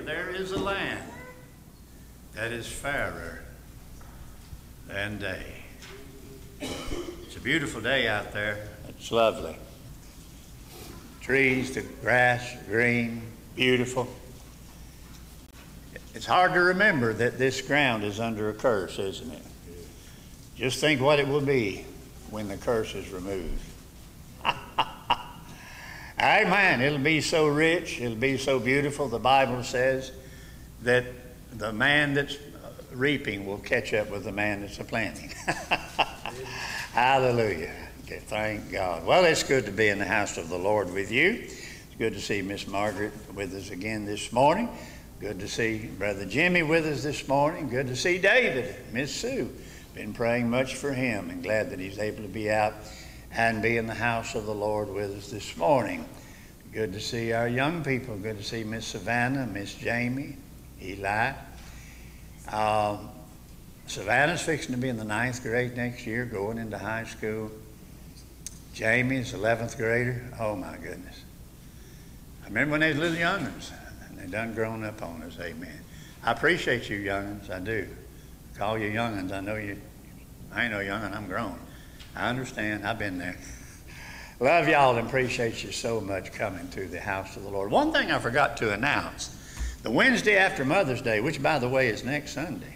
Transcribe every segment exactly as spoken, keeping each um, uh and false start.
there is a land that is fairer than day. It's a beautiful day out there. It's lovely. Trees, the grass, green, beautiful. It's hard to remember that this ground is under a curse, isn't it? Just think what it will be when the curse is removed. Amen. It'll be so rich. It'll be so beautiful. The Bible says that the man that's reaping will catch up with the man that's planting. Hallelujah. Okay, thank God. Well, it's good to be in the house of the Lord with you. It's good to see Miss Margaret with us again this morning. Good to see Brother Jimmy with us this morning. Good to see David, Miss Sue. Been praying much for him and glad that he's able to be out and be in the house of the Lord with us this morning. Good to see our young people. Good to see Miss Savannah, Miss Jamie, Eli. Um, Savannah's fixing to be in the ninth grade next year, going into high school. Jamie's eleventh grader. Oh my goodness. I remember when they was little young'uns, and they done grown up on us. Amen. I appreciate you young'uns. I do. I call you young'uns. I know you. I ain't no young'un. I'm grown. I understand. I've been there. Love y'all and appreciate you so much coming to the house of the Lord. One thing I forgot to announce. The Wednesday after Mother's Day, which by the way is next Sunday.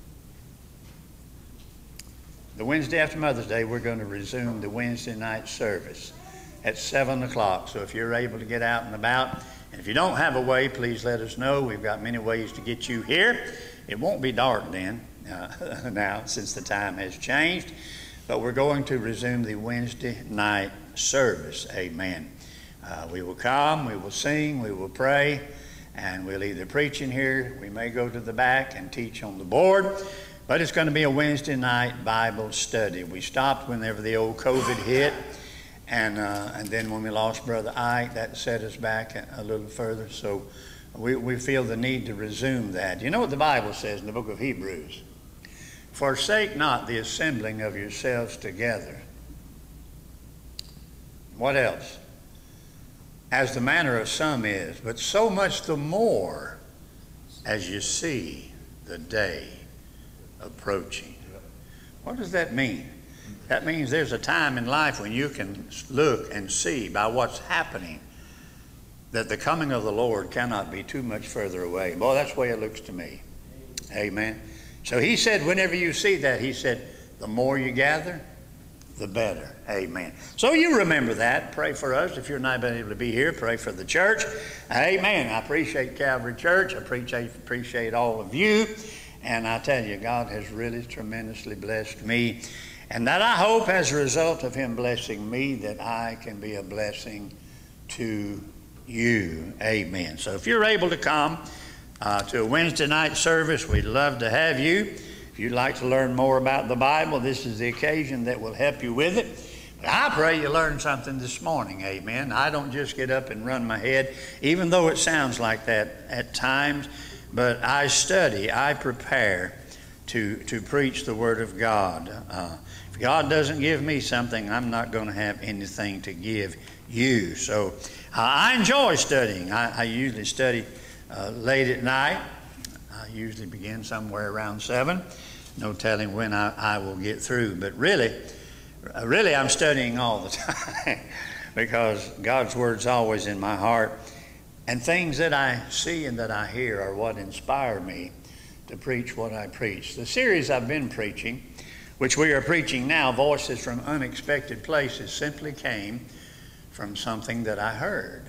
The Wednesday after Mother's Day, we're going to resume the Wednesday night service at seven o'clock. So if you're able to get out and about, and if you don't have a way, please let us know. We've got many ways to get you here. It won't be dark then, uh, now, since the time has changed. But we're going to resume the Wednesday night service. Amen. Uh, we will come, we will sing, we will pray, and we'll either preach in here, we may go to the back and teach on the board, but it's going to be a Wednesday night Bible study. We stopped whenever the old COVID hit, and uh, and then when we lost Brother Ike, that set us back a, a little further, so we, we feel the need to resume that. You know what the Bible says in the book of Hebrews? Forsake not the assembling of yourselves together. What else? As the manner of some is, but so much the more as you see the day approaching. What does that mean? That means there's a time in life when you can look and see by what's happening that the coming of the Lord cannot be too much further away. Boy, that's the way it looks to me. Amen. So he said, whenever you see that, he said, the more you gather, the better. Amen. So you remember that. Pray for us. If you're not able to be here, pray for the church. Amen. I appreciate Calvary Church. I appreciate, appreciate all of you. And I tell you, God has really tremendously blessed me. And that I hope as a result of him blessing me that I can be a blessing to you. Amen. So if you're able to come uh, to a Wednesday night service, we'd love to have you. If you'd like to learn more about the Bible, this is the occasion that will help you with it. But I pray you learned something this morning, amen. I don't just get up and run my head, even though it sounds like that at times, but I study, I prepare to, to preach the Word of God. Uh, if God doesn't give me something, I'm not going to have anything to give you. So uh, I enjoy studying. I, I usually study uh, late at night. I usually begin somewhere around seven. No telling when I, I will get through. But really, really I'm studying all the time because God's Word's always in my heart. And things that I see and that I hear are what inspire me to preach what I preach. The series I've been preaching, which we are preaching now, Voices from Unexpected Places, simply came from something that I heard.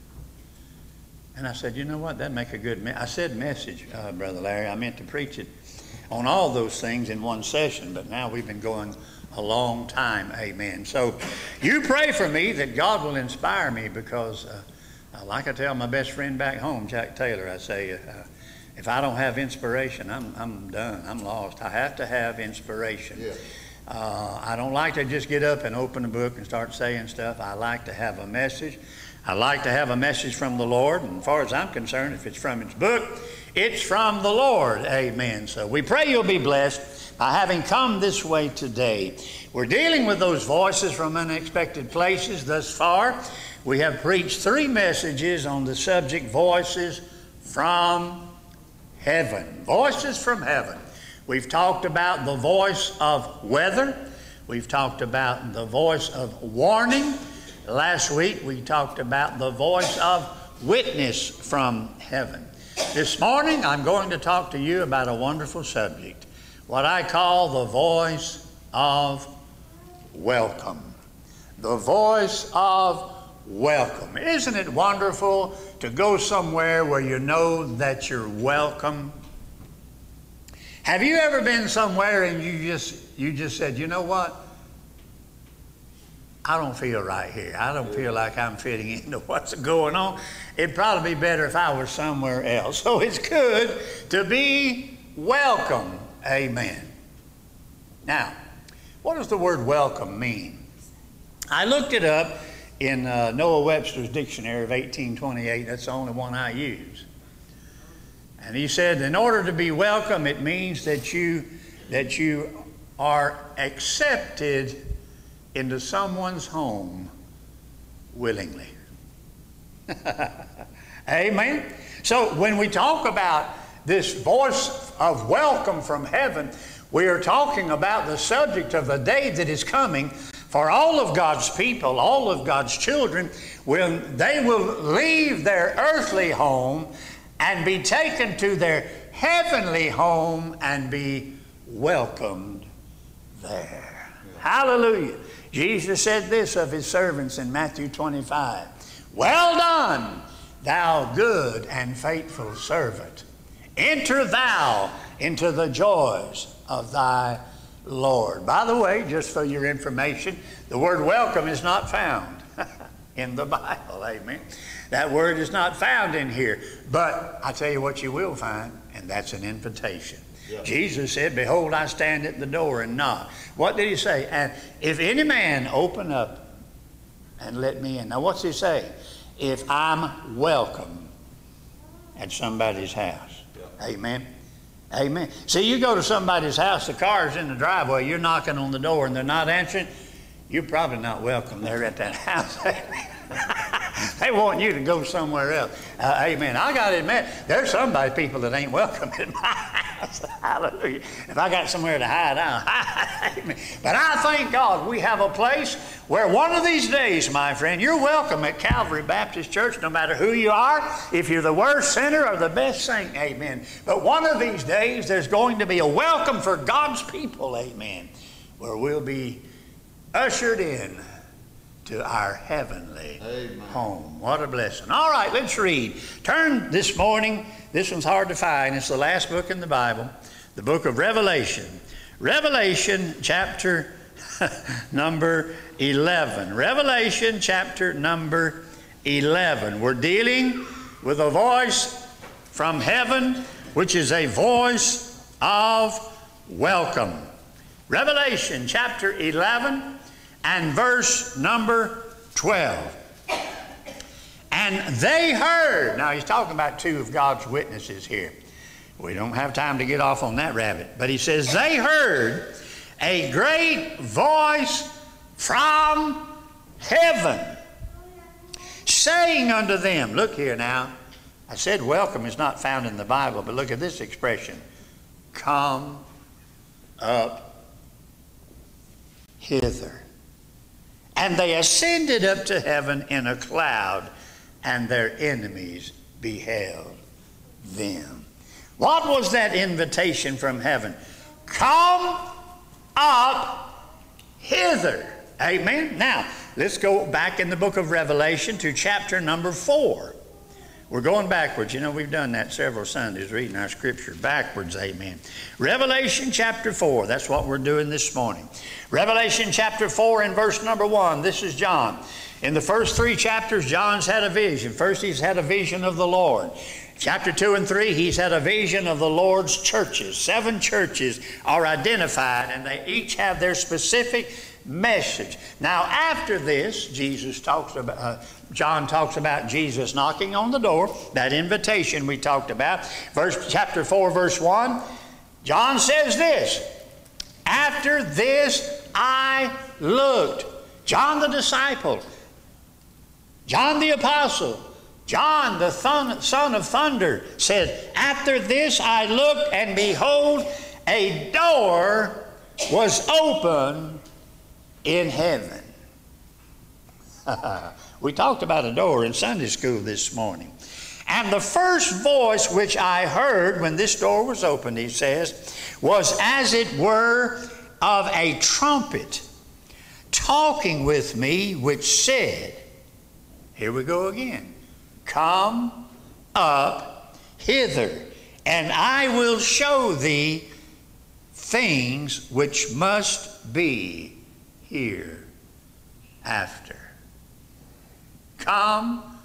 And I said, you know what, that'd make a good me I said message, uh, Brother Larry. I meant to preach it on all those things in one session, but now we've been going a long time, amen. So you pray for me that God will inspire me because, uh, uh, like I tell my best friend back home, Jack Taylor, I say, uh, if I don't have inspiration, I'm, I'm done, I'm lost. I have to have inspiration. Yeah. Uh, I don't like to just get up and open a book and start saying stuff. I like to have a message. I like to have a message from the Lord, and as far as I'm concerned, if it's from his book, it's from the Lord. Amen. So we pray you'll be blessed by having come this way today. We're dealing with those voices from unexpected places thus far. We have preached three messages on the subject, voices from heaven. Voices from heaven. We've talked about the voice of weather. We've talked about the voice of warning. Last week we talked about the voice of witness from heaven. This morning I'm going to talk to you about a wonderful subject, what I call the voice of welcome. The voice of welcome. Isn't it wonderful to go somewhere where you know that you're welcome? Have you ever been somewhere and you just you just said, you know what? I don't feel right here. I don't feel like I'm fitting into what's going on. It'd probably be better if I were somewhere else. So it's good to be welcome. Amen. Now, what does the word welcome mean? I looked it up in uh, Noah Webster's dictionary of eighteen twenty-eight. That's the only one I use. And he said, in order to be welcome, it means that you, that you are accepted into someone's home willingly. Amen. So when we talk about this voice of welcome from heaven, we are talking about the subject of the day that is coming for all of God's people, all of God's children, when they will leave their earthly home and be taken to their heavenly home and be welcomed there. Hallelujah. Jesus said this of his servants in Matthew twenty-five. Well done, thou good and faithful servant. Enter thou into the joys of thy Lord. By the way, just for your information, the word welcome is not found in the Bible. Amen. That word is not found in here. But I tell you what you will find, and that's an invitation. Yeah. Jesus said, behold, I stand at the door and knock. What did he say? And if any man open up and let me in. Now what's he say? If I'm welcome at somebody's house. Yeah. Amen. Amen. See, you go to somebody's house, the car's in the driveway, you're knocking on the door and they're not answering, you're probably not welcome there at that house. They want you to go somewhere else. Uh, amen. I got to admit, there's somebody, people that ain't welcome in my house. Hallelujah. If I got somewhere to hide, I'll hide. Amen. But I thank God we have a place where one of these days, my friend, you're welcome at Calvary Baptist Church, no matter who you are, if you're the worst sinner or the best saint. Amen. But one of these days, there's going to be a welcome for God's people. Amen. Where we'll be ushered in to our heavenly Amen. Home. What a blessing. All right, let's read. Turn this morning. This one's hard to find. It's the last book in the Bible, the book of Revelation. Revelation chapter number eleven. Revelation chapter number eleven. We're dealing with a voice from heaven, which is a voice of welcome. Revelation chapter eleven. And verse number twelve. And they heard. Now he's talking about two of God's witnesses here. We don't have time to get off on that rabbit. But he says, they heard a great voice from heaven, saying unto them, look here now. I said welcome is not found in the Bible, but look at this expression. Come up hither. And they ascended up to heaven in a cloud, and their enemies beheld them. What was that invitation from heaven? Come up hither. Amen. Now, let's go back in the book of Revelation to chapter number four. We're going backwards. You know, we've done that several Sundays, reading our scripture backwards. Amen. Revelation chapter four. That's what we're doing this morning. Revelation chapter four and verse number one. This is John. In the first three chapters, John's had a vision. First, he's had a vision of the Lord. Chapter two and three, he's had a vision of the Lord's churches. Seven churches are identified, and they each have their specific message. Now, after this, Jesus talks about, uh, John talks about Jesus knocking on the door, that invitation we talked about. Verse, chapter four, verse one, John says this, after this I looked. John the disciple, John the apostle, John, the thun- son of thunder, said, after this I looked, and behold, a door was open in heaven. We talked about a door in Sunday school this morning. And the first voice which I heard when this door was opened, he says, was as it were of a trumpet talking with me, which said, here we go again, come up hither, and I will show thee things which must be hereafter. Come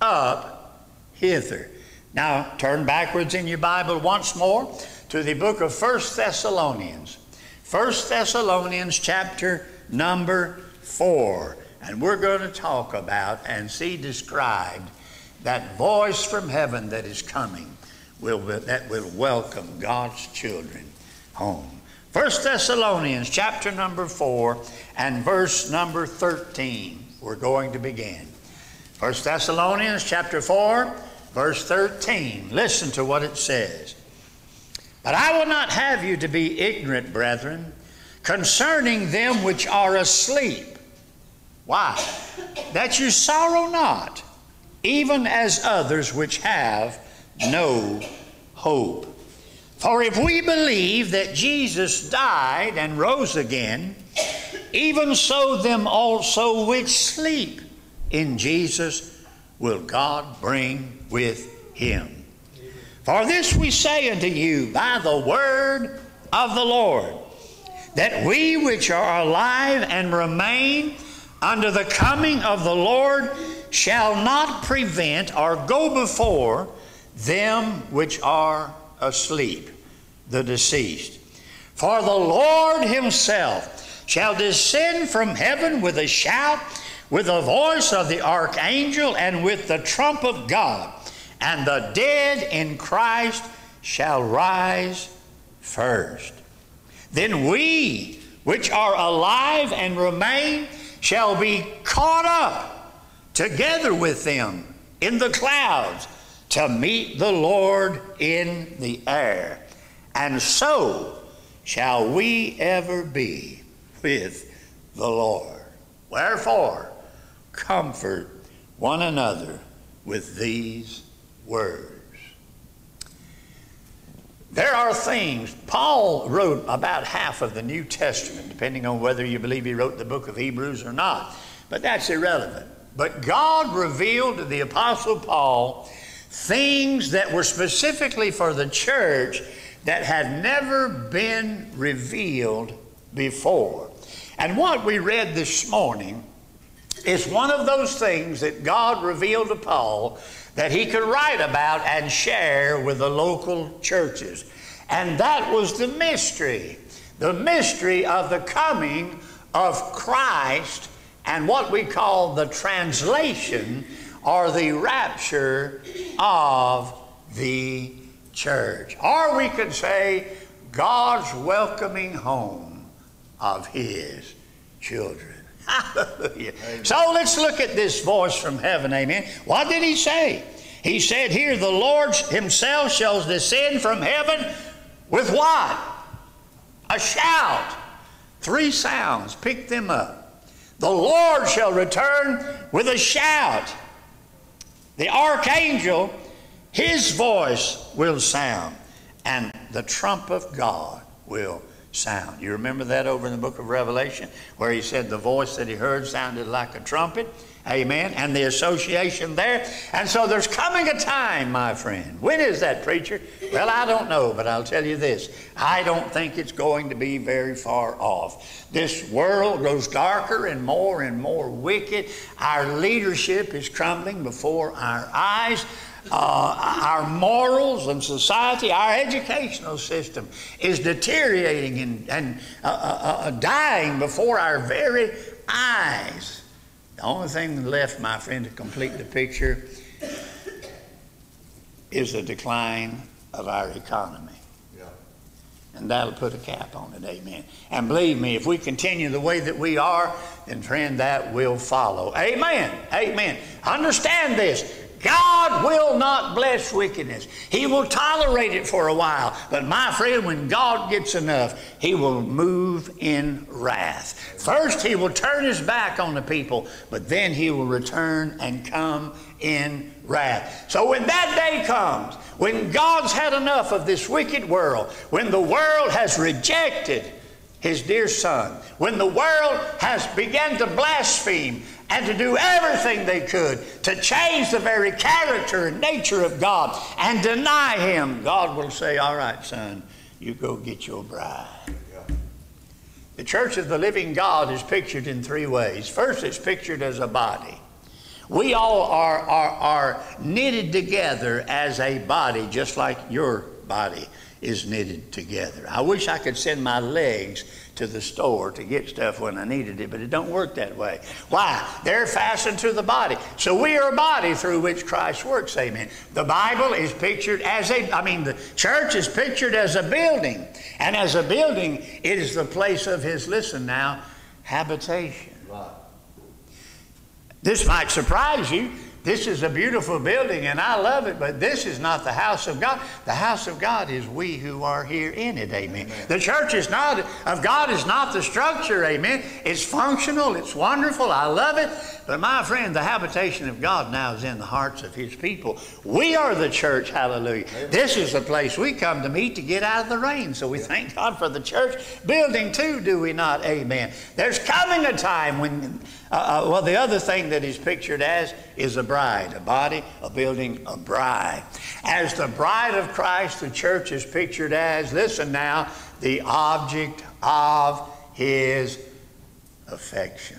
up hither. Now turn backwards in your Bible once more to the book of First Thessalonians. First Thessalonians chapter number four. And we're going to talk about and see described that voice from heaven that is coming, will, that will welcome God's children home. First Thessalonians chapter number four and verse number thirteen. We're going to begin. First Thessalonians chapter four, verse thirteen. Listen to what it says. But I will not have you to be ignorant, brethren, concerning them which are asleep. Why? That you sorrow not, even as others which have no hope. For if we believe that Jesus died and rose again, even so them also which sleep in Jesus will God bring with him. For this we say unto you by the word of the Lord, that we which are alive and remain unto the coming of the Lord shall not prevent or go before them which are asleep, the deceased. For the Lord himself shall descend from heaven with a shout, with the voice of the archangel, and with the trump of God, and the dead in Christ shall rise first. Then we which are alive and remain shall be caught up together with them in the clouds to meet the Lord in the air. And so shall we ever be with the Lord. Wherefore, comfort one another with these words. There are things, Paul wrote about half of the New Testament, depending on whether you believe he wrote the book of Hebrews or not. But that's irrelevant. But God revealed to the Apostle Paul things that were specifically for the church that had never been revealed before. And what we read this morning is one of those things that God revealed to Paul that he could write about and share with the local churches. And that was the mystery, the mystery of the coming of Christ and what we call the translation or the rapture of the church. Or we could say God's welcoming home of his children. Hallelujah. So let's look at this voice from heaven. Amen. What did he say? He said here, the Lord himself shall descend from heaven with what? A shout. Three sounds. Pick them up. The Lord shall return with a shout. The archangel, his voice will sound, and the trump of God will sound. You remember that over in the book of Revelation where he said the voice that he heard sounded like a trumpet? Amen. And the association there. And so there's coming a time, my friend. When is that, preacher? Well, I don't know, but I'll tell you this. I don't think it's going to be very far off. This world grows darker and more and more wicked. Our leadership is crumbling before our eyes. Uh, our morals and society, our educational system is deteriorating and, and uh, uh, uh, dying before our very eyes. The only thing left, my friend, to complete the picture is the decline of our economy. Yeah. And that'll put a cap on it, amen. And believe me, if we continue the way that we are, then friend, that will follow. Amen, amen. Understand this. God will not bless wickedness. He will tolerate it for a while. But my friend, when God gets enough, He will move in wrath. First, He will turn His back on the people, but then He will return and come in wrath. So when that day comes, when God's had enough of this wicked world, when the world has rejected His dear Son, when the world has begun to blaspheme and to do everything they could to change the very character and nature of God and deny Him, God will say, all right, son, you go get your bride. The church of the living God is pictured in three ways. First, it's pictured as a body. We all are, are, are knitted together as a body, just like your body is knitted together. I wish I could send my legs to the store to get stuff when I needed it, but it don't work that way. Why? They're fastened to the body. So we are a body through which Christ works, amen. The Bible is pictured as a, I mean, the church is pictured as a building. And as a building, it is the place of His, listen now, habitation. Right. This might surprise you. This is a beautiful building and I love it, but this is not the house of God. The house of God is we who are here in it, amen. Amen. The church is not, of God is not the structure, amen. It's functional, it's wonderful, I love it. But my friend, the habitation of God now is in the hearts of His people. We are the church, hallelujah. Amen. This is the place we come to meet to get out of the rain. So we thank God for the church building too, do we not? Amen. There's coming a time when, uh, uh, well, the other thing that is pictured as is a bride, a body, a building, a bride. As the bride of Christ, the church is pictured as, listen now, the object of His affection.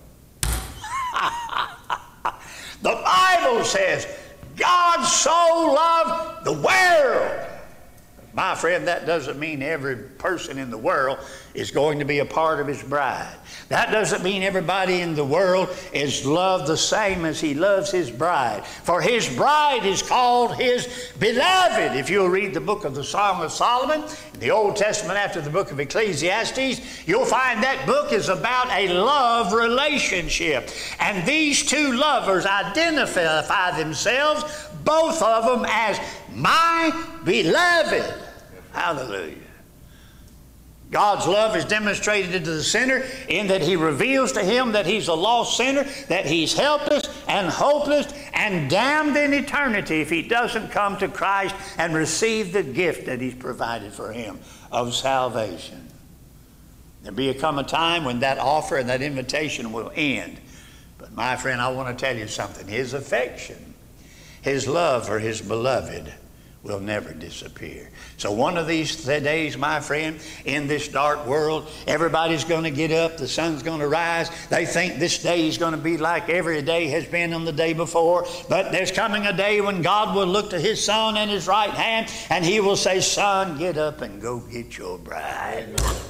The Bible says, God so loved the world. My friend, that doesn't mean every person in the world is going to be a part of His bride. That doesn't mean everybody in the world is loved the same as He loves His bride. For His bride is called His beloved. If you'll read the book of the Song of Solomon, in the Old Testament after the book of Ecclesiastes, you'll find that book is about a love relationship. And these two lovers identify themselves, both of them, as my beloved. Hallelujah. God's love is demonstrated to the sinner in that He reveals to him that he's a lost sinner, that he's helpless and hopeless and damned in eternity if he doesn't come to Christ and receive the gift that He's provided for him of salvation. There'll be come a time when that offer and that invitation will end. But my friend, I want to tell you something. His affection, His love for His beloved will never disappear. So one of these days, my friend, in this dark world, everybody's going to get up, the sun's going to rise. They think this day is going to be like every day has been on the day before. But there's coming a day when God will look to His Son in His right hand and He will say, son, get up and go get your bride.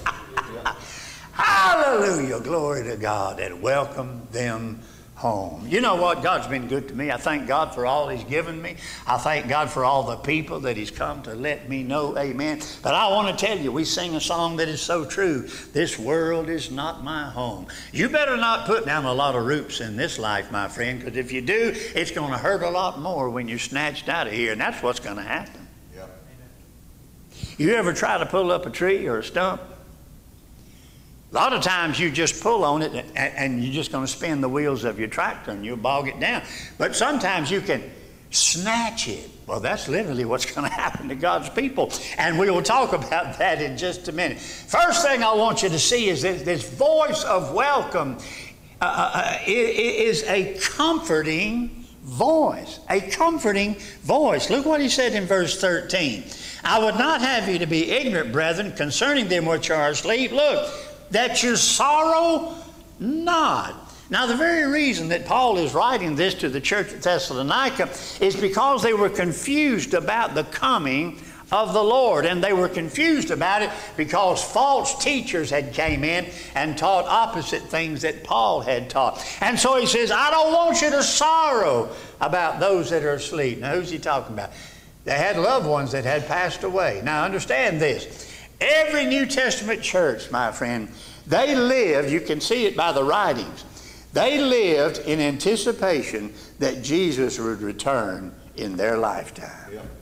Hallelujah, glory to God, and welcome them home. You know what? God's been good to me. I thank God for all He's given me. I thank God for all the people that He's come to let me know. Amen. But I want to tell you, we sing a song that is so true. This world is not my home. You better not put down a lot of roots in this life, my friend, because if you do, it's going to hurt a lot more when you're snatched out of here, and that's what's going to happen. Yep. You ever try to pull up a tree or a stump? A lot of times you just pull on it and, and you're just going to spin the wheels of your tractor and you'll bog it down. But sometimes you can snatch it. Well, that's literally what's going to happen to God's people. And we will talk about that in just a minute. First thing I want you to see is that this voice of welcome uh, uh, is a comforting voice. A comforting voice. Look what He said in verse thirteen. I would not have you to be ignorant, brethren, concerning them which are asleep. Look, that you sorrow not. Now, the very reason that Paul is writing this to the church at Thessalonica is because they were confused about the coming of the Lord. And they were confused about it because false teachers had came in and taught opposite things that Paul had taught. And so he says, I don't want you to sorrow about those that are asleep. Now, who's he talking about? They had loved ones that had passed away. Now, understand this. Every New Testament church, my friend, they live, you can see it by the writings, They lived in anticipation that Jesus would return in their lifetime. Yeah.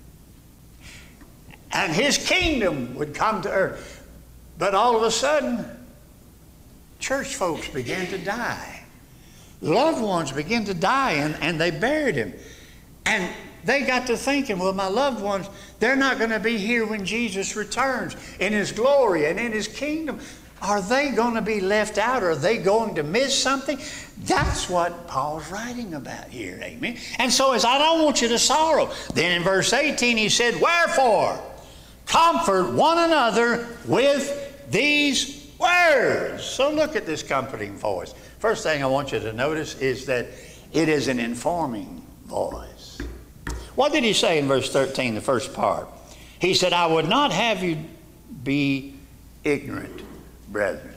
And his kingdom would come to earth. But all of a sudden, church folks began to die. Loved ones began to die, and, and they buried him. And they got to thinking, well, my loved ones, they're not going to be here when Jesus returns in his glory and in his kingdom. Are they going to be left out? Are they going to miss something? That's what Paul's writing about here, amen. And so as I don't want you to sorrow. Then in verse eighteen he said, wherefore, comfort one another with these words. So look at this comforting voice. First thing I want you to notice is that it is an informing voice. What did he say in verse thirteen, the first part? He said, I would not have you be ignorant, brethren.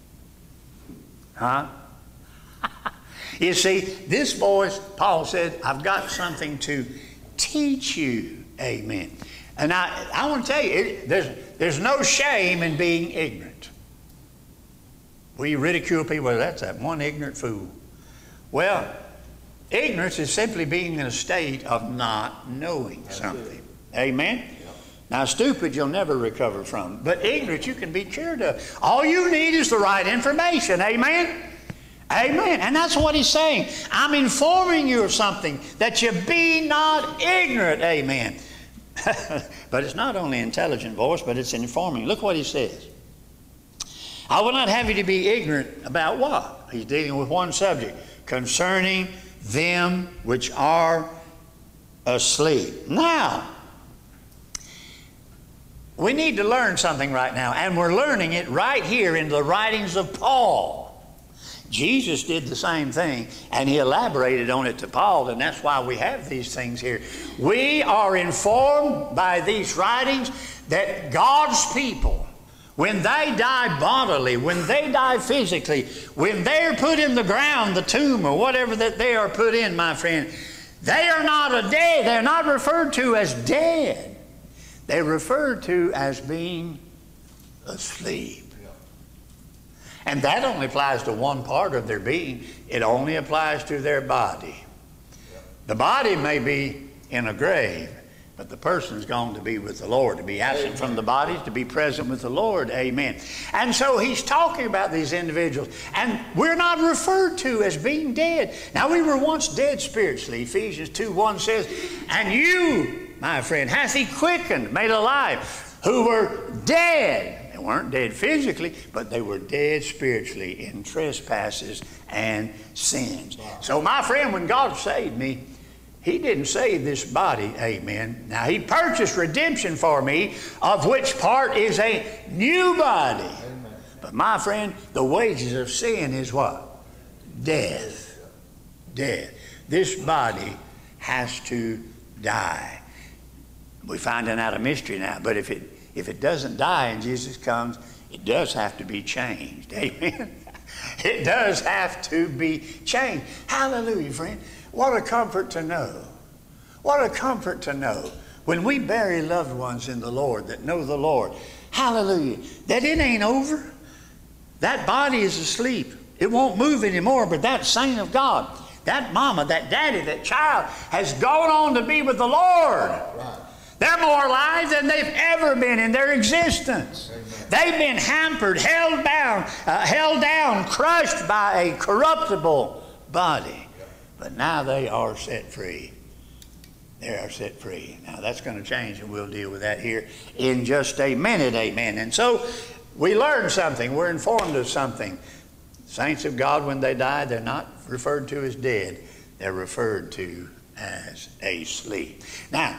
Huh? You see, this voice, Paul said, I've got something to teach you. Amen. And I, I want to tell you, it, there's, there's no shame in being ignorant. We ridicule people, well, that's that one ignorant fool. Well, ignorance is simply being in a state of not knowing something. Amen? Now, stupid you'll never recover from, but ignorance you can be cured of. All you need is the right information. Amen? Amen. And that's what he's saying. I'm informing you of something, that you be not ignorant. Amen. But it's not only intelligent voice, but it's informing. Look what he says. I will not have you to be ignorant about what? He's dealing with one subject. Concerning them which are asleep. Now, we need to learn something right now, and we're learning it right here in the writings of Paul. Jesus did the same thing, and he elaborated on it to Paul, and that's why we have these things here. We are informed by these writings that God's people, when they die bodily, when they die physically, when they're put in the ground, the tomb, or whatever that they are put in, my friend, they are not a dead. They're not referred to as dead. They're referred to as being asleep. And that only applies to one part of their being. It only applies to their body. The body may be in a grave, but the person's gone to be with the Lord, to be absent from the body, to be present with the Lord. Amen. And so he's talking about these individuals. And we're not referred to as being dead. Now, we were once dead spiritually. Ephesians two one says, and you, my friend, hath he quickened, made alive, who were dead. They weren't dead physically, but they were dead spiritually in trespasses and sins. Wow. So, my friend, when God saved me, he didn't save this body, amen. Now, he purchased redemption for me, of which part is a new body. Amen. But, my friend, the wages of sin is what? Death. Death. This body has to die. We're finding out a mystery now, but if it If it doesn't die and Jesus comes, it does have to be changed. Amen. It does have to be changed. Hallelujah, friend. What a comfort to know. What a comfort to know when we bury loved ones in the Lord that know the Lord. Hallelujah. That it ain't over. That body is asleep. It won't move anymore, but that saint of God, that mama, that daddy, that child has gone on to be with the Lord. Right. They're more alive than they've ever been in their existence. Amen. They've been hampered, held down, uh, held down, crushed by a corruptible body. But now they are set free. They are set free. Now that's going to change, and we'll deal with that here in just a minute. Amen. And so we learn something. We're informed of something. Saints of God, when they die, they're not referred to as dead. They're referred to as asleep. Now,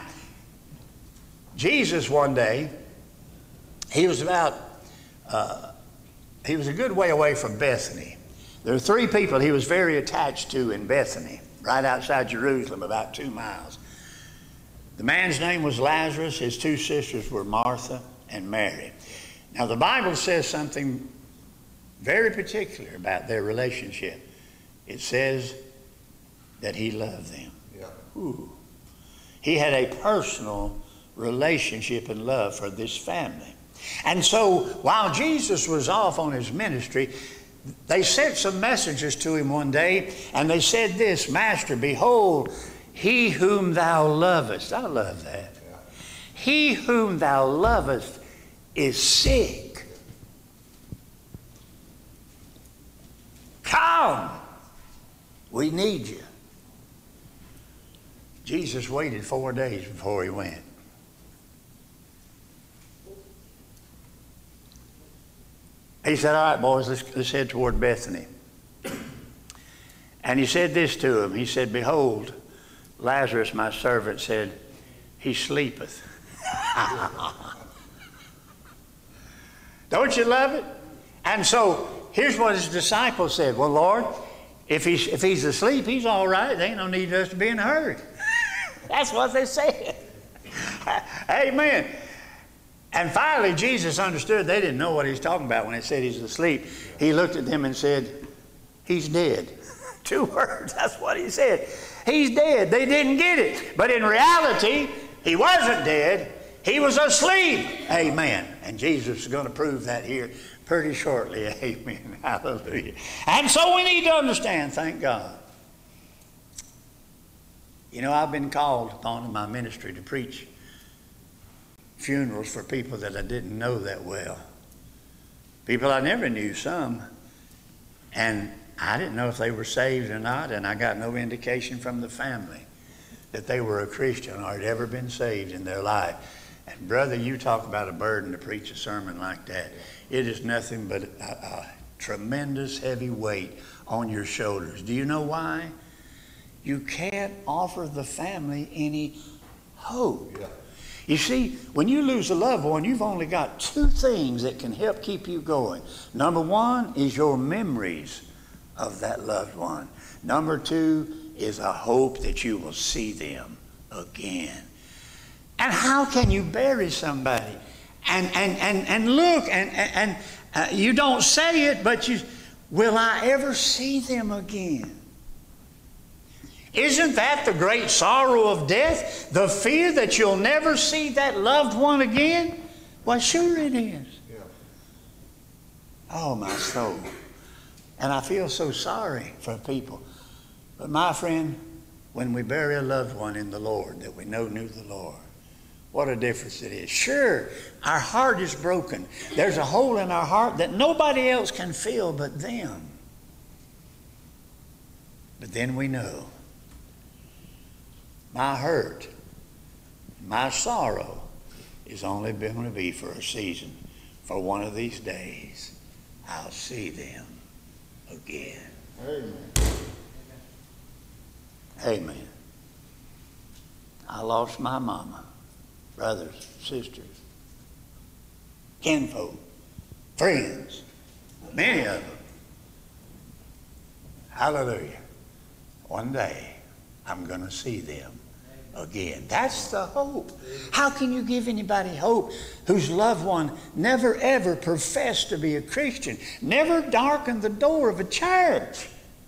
Jesus one day, he was about, uh, he was a good way away from Bethany. There were three people he was very attached to in Bethany, right outside Jerusalem, about two miles. The man's name was Lazarus. His two sisters were Martha and Mary. Now, the Bible says something very particular about their relationship. It says that he loved them. Yeah. Ooh. He had a personal relationship and love for this family. And so while Jesus was off on his ministry, they sent some messengers to him one day, and they said this, Master, behold, he whom thou lovest. I love that. He whom thou lovest is sick. Come, we need you. Jesus waited four days before he went. He said, all right, boys, let's, let's head toward Bethany. And he said this to them. He said, behold, Lazarus, my servant, said, he sleepeth. Don't you love it? And so here's what his disciples said. Well, Lord, if he's, if he's asleep, he's all right. There ain't no need for us to be in a hurry. That's what they said. Amen. And finally, Jesus understood they didn't know what he was talking about when they said he's asleep. He looked at them and said, he's dead. Two words, that's what he said. He's dead. They didn't get it. But in reality, he wasn't dead. He was asleep. Amen. And Jesus is going to prove that here pretty shortly. Amen. Hallelujah. And so we need to understand, thank God. You know, I've been called upon in my ministry to preach funerals for people that I didn't know that well. People I never knew, some. And I didn't know if they were saved or not, and I got no indication from the family that they were a Christian or had ever been saved in their life. And brother, you talk about a burden to preach a sermon like that. It is nothing but a, a tremendous heavy weight on your shoulders. Do you know why? You can't offer the family any hope. Yeah. You see, when you lose a loved one, you've only got two things that can help keep you going. Number one is your memories of that loved one. Number two is a hope that you will see them again. And how can you bury somebody and and and, and look and and uh, you don't say it, but you, will I ever see them again? Isn't that the great sorrow of death? The fear that you'll never see that loved one again? Well, sure it is. Yeah. Oh, my soul. And I feel so sorry for people. But my friend, when we bury a loved one in the Lord that we know knew the Lord, what a difference it is. Sure, our heart is broken. There's a hole in our heart that nobody else can fill but them. But then we know my hurt, my sorrow is only going to be for a season. For one of these days, I'll see them again. Amen. Amen. I lost my mama, brothers, sisters, kinfolk, friends, many of them. Hallelujah. One day, I'm going to see them again. That's the hope. How can you give anybody hope whose loved one never ever professed to be a Christian, never darkened the door of a church?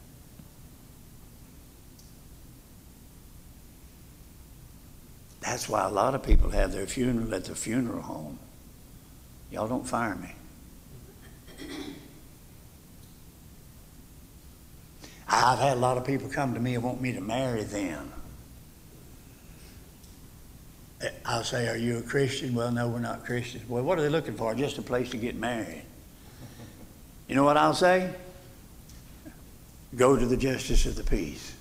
That's why a lot of people have their funeral at the funeral home. Y'all don't fire me. I've had a lot of people come to me and want me to marry them. I'll say, are you a Christian? Well, no, we're not Christians. Well, what are they looking for? Just a place to get married. You know what I'll say? Go to the justice of the peace.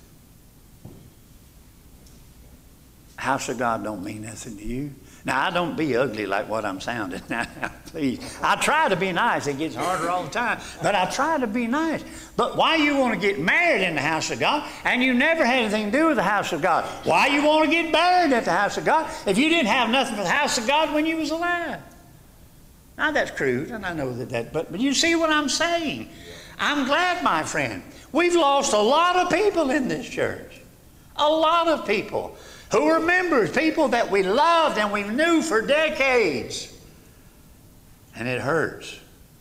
House of God don't mean nothing to you. Now, I don't be ugly like what I'm sounding now, please. I try to be nice. It gets harder all the time. But I try to be nice. But why you want to get married in the house of God and you never had anything to do with the house of God? Why you want to get buried at the house of God if you didn't have nothing for the house of God when you was alive? Now, that's crude, and I know that that, but, but you see what I'm saying. I'm glad, my friend. We've lost a lot of people in this church. A lot of people who were members, people that we loved and we knew for decades. And it hurts.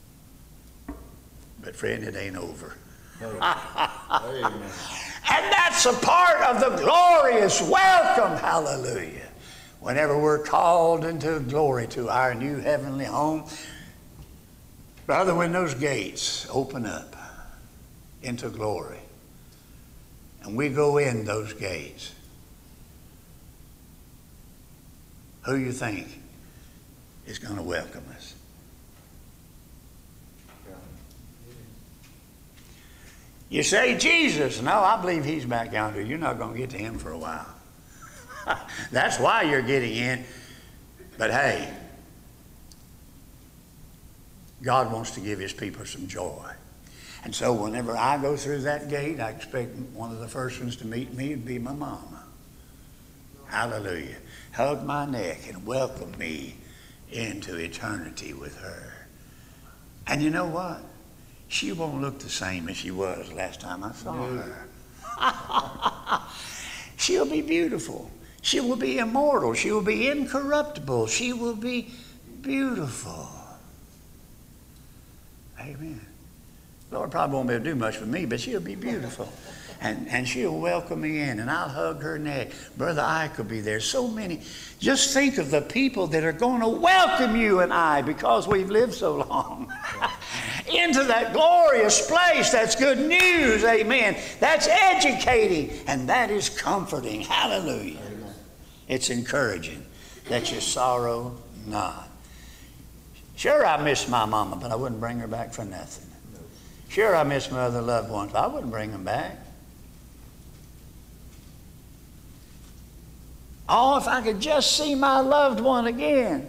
But friend, it ain't over. Amen. And that's a part of the glorious welcome, hallelujah. Whenever we're called into glory to our new heavenly home, brother, when those gates open up into glory, and we go in those gates, who you think is going to welcome us? You say Jesus. No, I believe he's back yonder. You're not going to get to him for a while. That's why you're getting in. But hey, God wants to give his people some joy. And so whenever I go through that gate, I expect one of the first ones to meet me would be my mama. Hallelujah. Hug my neck and welcome me into eternity with her. And you know what? She won't look the same as she was last time I saw her. She'll be beautiful. She will be immortal. She will be incorruptible. She will be beautiful. Amen. Lord probably won't be able to do much for me, but she'll be beautiful. And, and she'll welcome me in, and I'll hug her neck. Brother Ike will be there. So many. Just think of the people that are going to welcome you and I because we've lived so long into that glorious place. That's good news. Amen. That's educating, and that is comforting. Hallelujah. Amen. It's encouraging that you sorrow not. Sure, I miss my mama, but I wouldn't bring her back for nothing. Sure, I miss my other loved ones, but I wouldn't bring them back. Oh, if I could just see my loved one again.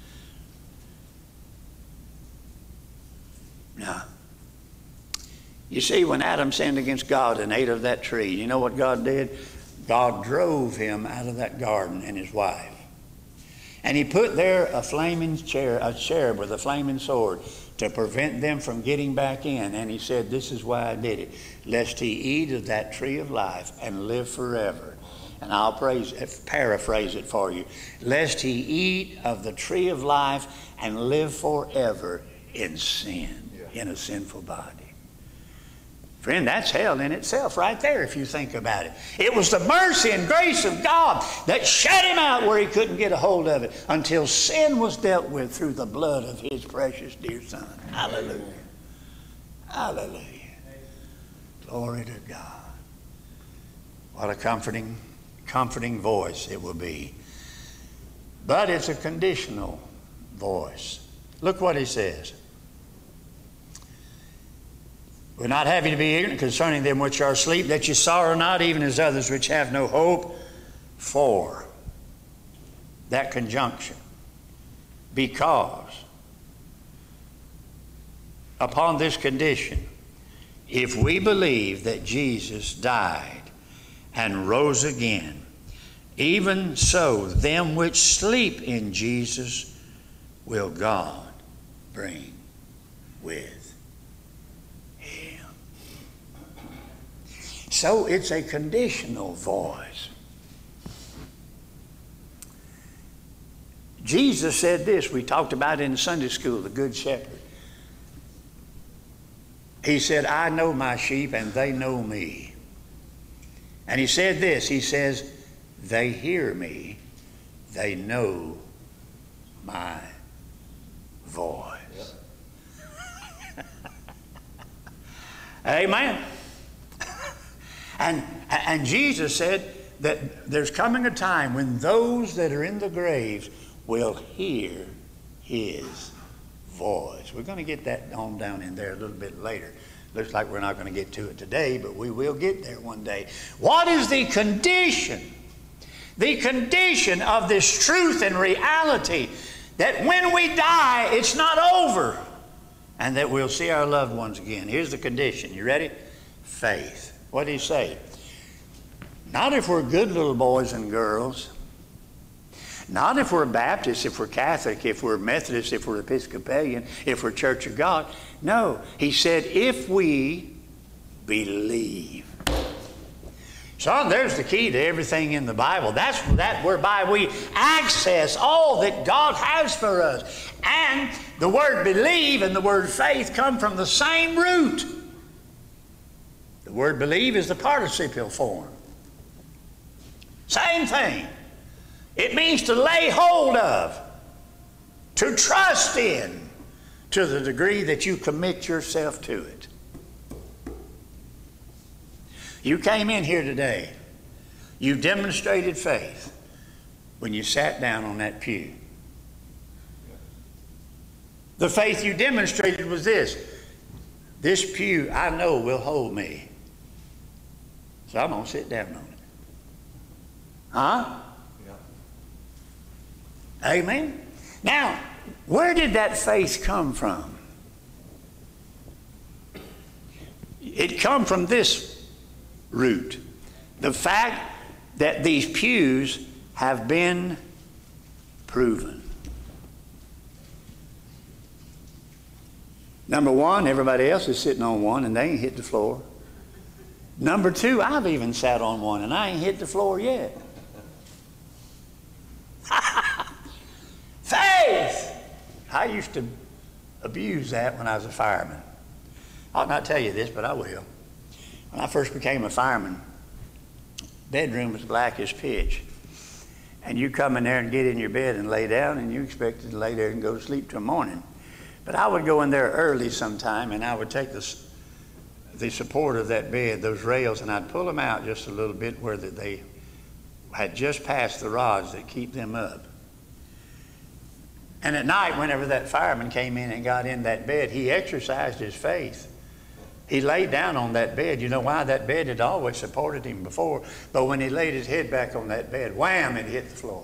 No. You see, when Adam sinned against God and ate of that tree, you know what God did? God drove him out of that garden and his wife. And he put there a flaming chair, a cherub with a flaming sword to prevent them from getting back in. And he said, this is why I did it, lest he eat of that tree of life and live forever. And I'll praise, paraphrase it for you. Lest he eat of the tree of life and live forever in sin, yeah. in a sinful body. Friend, that's hell in itself right there if you think about it. It was the mercy and grace of God that shut him out where he couldn't get a hold of it until sin was dealt with through the blood of his precious dear Son. Hallelujah. Hallelujah. Glory to God. What a comforting, comforting voice it will be. But it's a conditional voice. Look what he says. We're not having to be ignorant concerning them which are asleep, that you sorrow not, even as others which have no hope. For that conjunction, because upon this condition, if we believe that Jesus died and rose again, even so them which sleep in Jesus will God bring with. So it's a conditional voice. Jesus said this, we talked about it in Sunday school, the Good Shepherd. He said, I know my sheep and they know me. And he said this, he says, they hear me, they know my voice. Yep. Amen. And, and Jesus said that there's coming a time when those that are in the graves will hear his voice. We're going to get that on down in there a little bit later. Looks like we're not going to get to it today, but we will get there one day. What is the condition? The condition of this truth and reality that when we die, it's not over and that we'll see our loved ones again. Here's the condition. You ready? Faith. What did he say? Not if we're good little boys and girls. Not if we're Baptist, if we're Catholic, if we're Methodist, if we're Episcopalian, if we're Church of God. No, he said, if we believe. Son, there's the key to everything in the Bible. That's that whereby we access all that God has for us. And the word believe and the word faith come from the same root. The word believe is the participial form. Same thing. It means to lay hold of, to trust in, to the degree that you commit yourself to it. You came in here today. You demonstrated faith when you sat down on that pew. The faith you demonstrated was this. This pew, I know, will hold me. So I'm going to sit down on it. Huh? Yeah. Amen? Now, where did that faith come from? It come from this root. The fact that these pews have been proven. Number one, everybody else is sitting on one and they ain't hit the floor. Number two, I've even sat on one and I ain't hit the floor yet. Faith! I used to abuse that when I was a fireman. I'll not tell you this, but I will. When I first became a fireman, bedroom was black as pitch. And you come in there and get in your bed and lay down, and you expected to lay there and go to sleep till morning. But I would go in there early sometime, and I would take the, the support of that bed, those rails, and I'd pull them out just a little bit where they had just passed the rods that keep them up. And at night, whenever that fireman came in and got in that bed, he exercised his faith. He laid down on that bed. You know why? That bed had always supported him before. But when he laid his head back on that bed, wham, it hit the floor.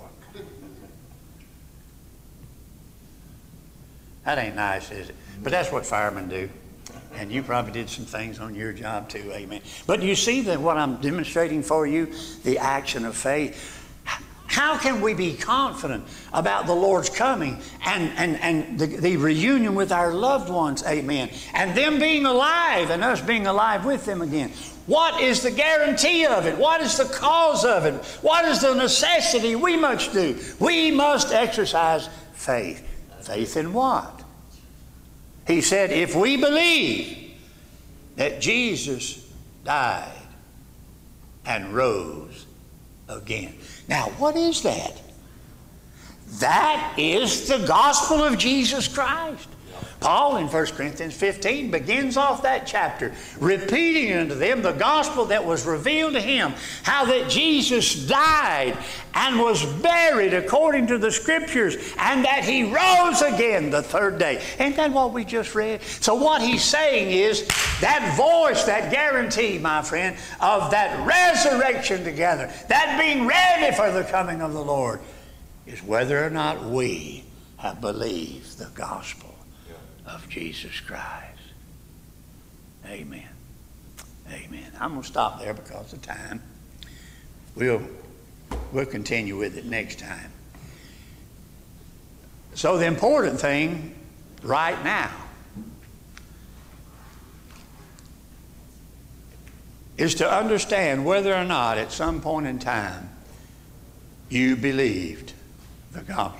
That ain't nice, is it? But that's what firemen do. And you probably did some things on your job too, amen. But you see that what I'm demonstrating for you, the action of faith. How can we be confident about the Lord's coming and, and, and the, the reunion with our loved ones, amen, and them being alive and us being alive with them again? What is the guarantee of it? What is the cause of it? What is the necessity we must do? We must exercise faith. Faith in what? He said, if we believe that Jesus died and rose again. Now, what is that? That is the gospel of Jesus Christ. Paul in First Corinthians fifteen begins off that chapter repeating unto them the gospel that was revealed to him, how that Jesus died and was buried according to the Scriptures, and that he rose again the third day. Ain't that what we just read? So what he's saying is that voice, that guarantee, my friend, of that resurrection together, that being ready for the coming of the Lord, is whether or not we have believed the gospel of Jesus Christ. Amen. Amen. I'm going to stop there because of time. We'll, we'll continue with it next time. So the important thing right now is to understand whether or not at some point in time you believed the gospel.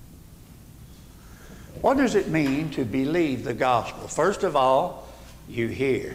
What does it mean to believe the gospel? First of all, you hear.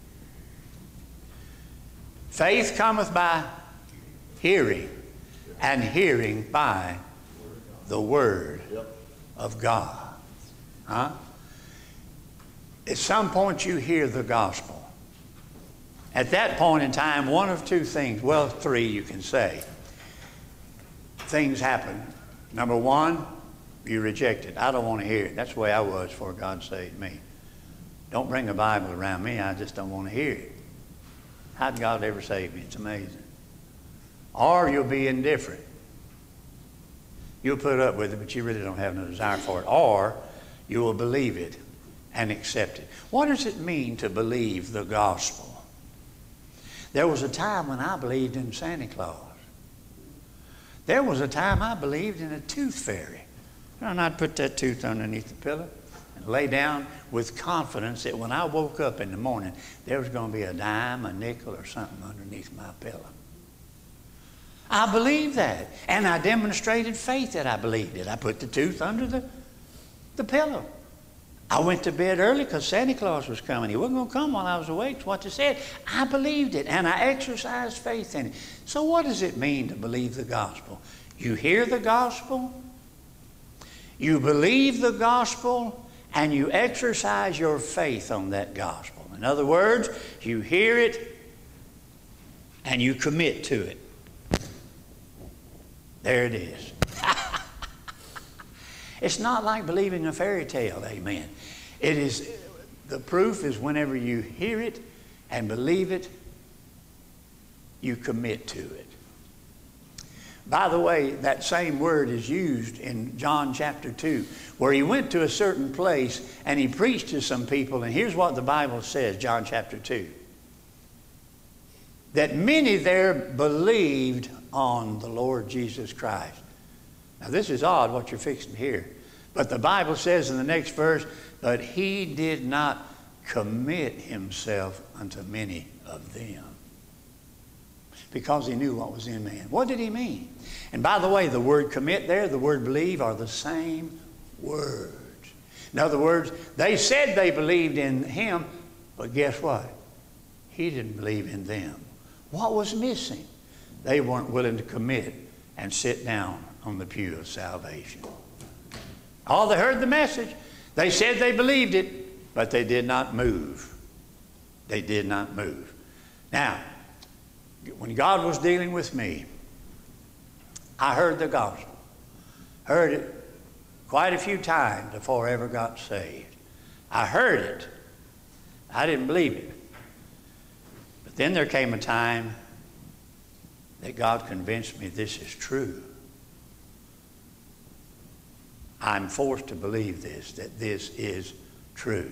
Faith cometh by hearing, and hearing by the word of God. Huh? At some point you hear the gospel. At that point in time, one of two things, well, three you can say, things happen. Number one, you reject it. I don't want to hear it. That's the way I was before God saved me. Don't bring the Bible around me. I just don't want to hear it. How'd God ever save me? It's amazing. Or you'll be indifferent. You'll put up with it, but you really don't have no desire for it. Or you will believe it and accept it. What does it mean to believe the gospel? There was a time when I believed in Santa Claus. There was a time I believed in a tooth fairy. And I'd put that tooth underneath the pillow and lay down with confidence that when I woke up in the morning, there was going to be a dime, a nickel, or something underneath my pillow. I believed that. And I demonstrated faith that I believed it. I put the tooth under the, the pillow. I went to bed early because Santa Claus was coming. He wasn't going to come while I was awake. It's what they said. I believed it, and I exercised faith in it. So what does it mean to believe the gospel? You hear the gospel, you believe the gospel, and you exercise your faith on that gospel. In other words, you hear it, and you commit to it. There it is. It's not like believing a fairy tale, amen. It is, the proof is whenever you hear it and believe it, you commit to it. By the way, that same word is used in John chapter two, where he went to a certain place and he preached to some people, and here's what the Bible says, John chapter two. That many there believed on the Lord Jesus Christ. Now this is odd what you're fixing to hear. But the Bible says in the next verse, but he did not commit himself unto many of them. Because he knew what was in man. What did he mean? And by the way, the word commit there, the word believe are the same words. In other words, they said they believed in him, but guess what? He didn't believe in them. What was missing? They weren't willing to commit and sit down on the pew of salvation. All they heard the message. They said they believed it, but they did not move. They did not move. Now, when God was dealing with me, I heard the gospel. Heard it quite a few times before I ever got saved. I heard it. I didn't believe it. But then there came a time that God convinced me this is true. I'm forced to believe this, that this is true.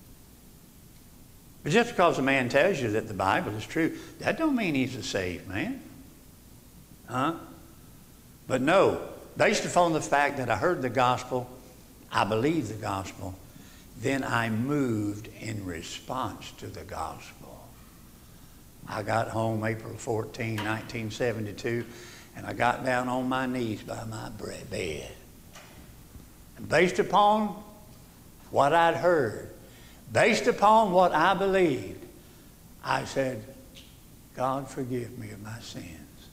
But just because a man tells you that the Bible is true, that don't mean he's a saved man. Huh? But no, based upon the fact that I heard the gospel, I believed the gospel, then I moved in response to the gospel. I got home April fourteenth, nineteen seventy-two, and I got down on my knees by my bed. And based upon what I'd heard, based upon what I believed, I said, God, forgive me of my sins.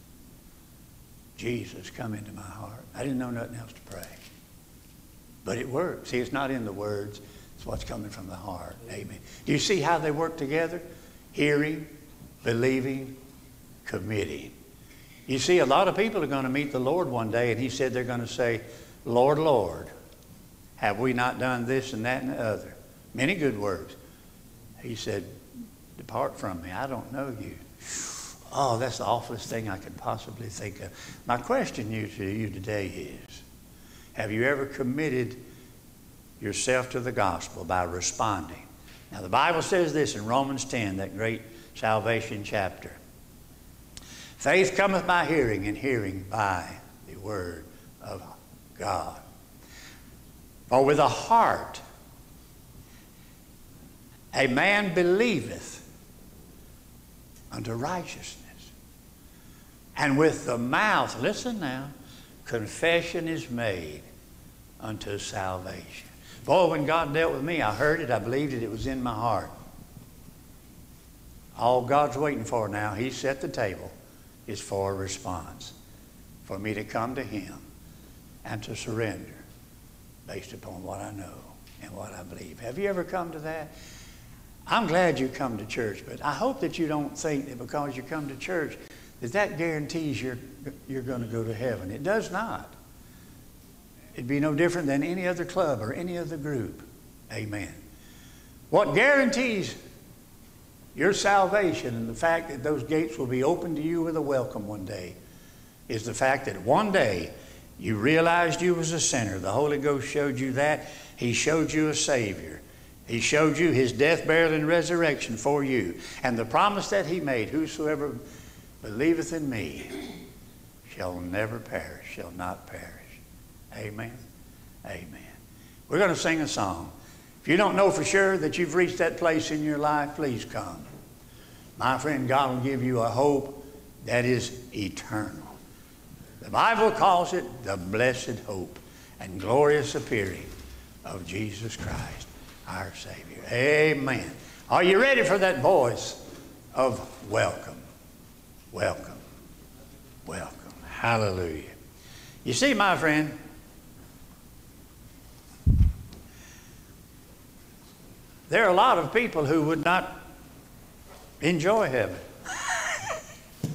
Jesus, come into my heart. I didn't know nothing else to pray. But it worked. See, it's not in the words. It's what's coming from the heart. Amen. Do you see how they work together? Hearing, believing, committing. You see, a lot of people are going to meet the Lord one day, and he said they're going to say, Lord, Lord, have we not done this and that and the other? Many good words. He said, depart from me. I don't know you. Oh, that's the awfulest thing I could possibly think of. My question to you today is, have you ever committed yourself to the gospel by responding? Now, the Bible says this in Romans ten, that great salvation chapter. Faith cometh by hearing, and hearing by the word of God. For with a heart a man believeth unto righteousness, and with the mouth, listen now, confession is made unto salvation. Boy, when God dealt with me, I heard it, I believed it, it was in my heart. All God's waiting for now, he set the table, is for a response. For me to come to him and to surrender based upon what I know and what I believe. Have you ever come to that? I'm glad you come to church, but I hope that you don't think that because you come to church that that guarantees you're, you're going to go to heaven. It does not. It'd be no different than any other club or any other group. Amen. What guarantees your salvation and the fact that those gates will be open to you with a welcome one day is the fact that one day you realized you was a sinner. The Holy Ghost showed you that. He showed you a Savior. He showed you his death, burial, and resurrection for you. And the promise that he made, whosoever believeth in me shall never perish, shall not perish. Amen. Amen. We're going to sing a song. If you don't know for sure that you've reached that place in your life, please come. My friend, God will give you a hope that is eternal. The Bible calls it the blessed hope and glorious appearing of Jesus Christ, our Savior. Amen. Are you ready for that voice of welcome? Welcome. Welcome. Hallelujah. You see, my friend, there are a lot of people who would not enjoy heaven.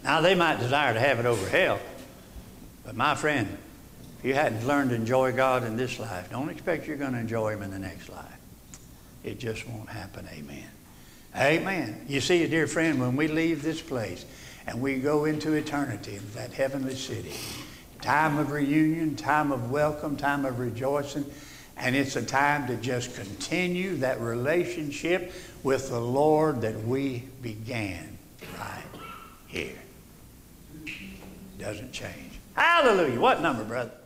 Now, they might desire to have it over hell, but my friend, if you hadn't learned to enjoy God in this life, don't expect you're going to enjoy Him in the next life. It just won't happen. Amen. Amen. You see, dear friend, when we leave this place and we go into eternity, in that heavenly city, time of reunion, time of welcome, time of rejoicing, and it's a time to just continue that relationship with the Lord that we began right here. Doesn't change. Hallelujah. What number, brother?